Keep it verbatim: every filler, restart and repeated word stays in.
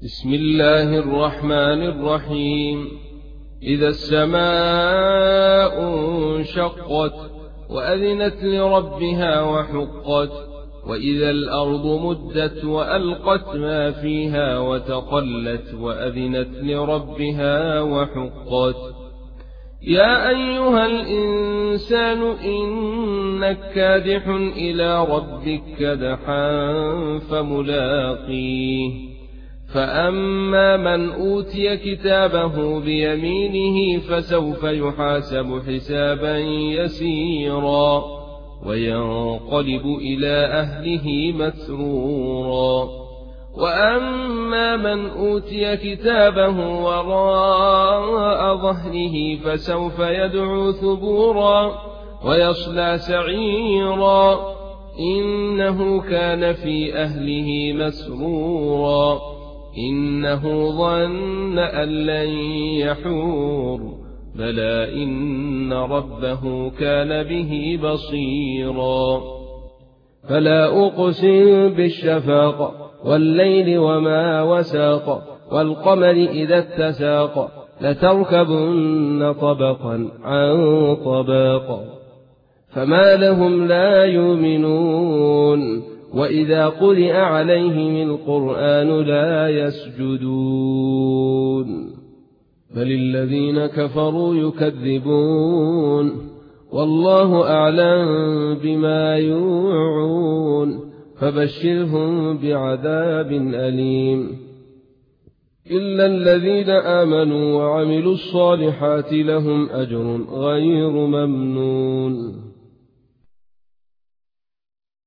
بسم الله الرحمن الرحيم. إذا السماء انشقت وأذنت لربها وحقت وإذا الأرض مدت وألقت ما فيها وتقلت وأذنت لربها وحقت. يا أيها الإنسان إنك كادح إلى ربك كدحا فملاقيه. فأما من أوتي كتابه بيمينه فسوف يحاسب حسابا يسيرا وينقلب إلى أهله مسرورا. وأما من أوتي كتابه وراء ظهره فسوف يدعو ثبورا ويصلى سعيرا إنه كان في أهله مسرورا إنه ظن أن لن يحور بلى إن ربه كان به بصيرا. فلا أقسم بالشفاق والليل وما وساق والقمر إذا اتساق لتركبن طبقا عن طباق فما لهم لا يؤمنون وإذا قرئ عليهم القرآن لا يسجدون بل الذين كفروا يكذبون والله أعلم بما يوعون فبشرهم بعذاب أليم. إلا الذين آمنوا وعملوا الصالحات لهم أجر غير ممنون.